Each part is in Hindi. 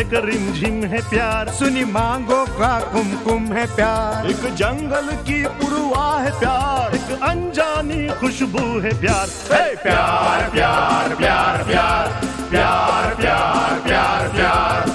एक रिमझिम है प्यार, सुनी मांगो का कुमकुम है प्यार, एक जंगल की पुरवा है प्यार, एक अनजानी खुशबू है प्यार। हे प्यार प्यार प्यार प्यार प्यार प्यार प्यार प्यार।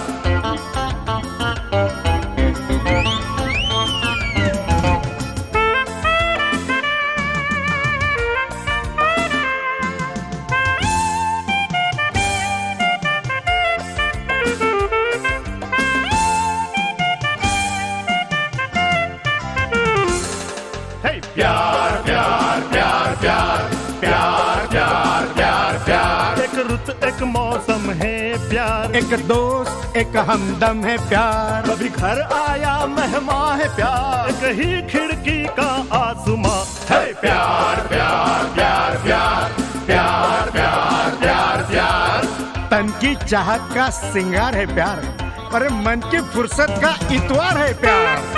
प्यार प्यार प्यार प्यार प्यार प्यार प्यार प्यार। एक रुत एक मौसम है प्यार, एक दोस्त एक हमदम है प्यार, कभी घर आया मेहमान है प्यार, एक ही खिड़की का आसमां है प्यार प्यार प्यार प्यार प्यार प्यार प्यार प्यार। तन की चाहत का सिंगार है प्यार, पर मन की फुर्सत का इतवार है प्यार।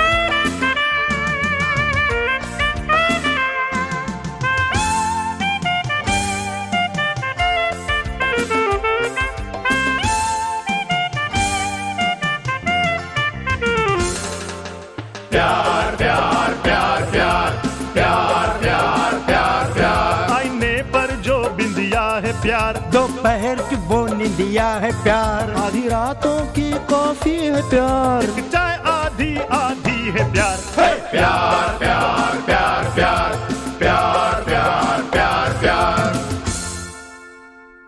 प्यार प्यार प्यार प्यार प्यार प्यार प्यार प्यार। आईने पर जो बिंदिया है प्यार, दोपहर की वो निंदिया है प्यार, आधी रातों की कॉफी है प्यार,